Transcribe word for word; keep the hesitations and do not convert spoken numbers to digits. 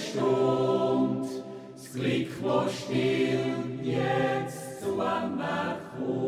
Stund, das Glück, wo still jetzt zu am Weg kommt.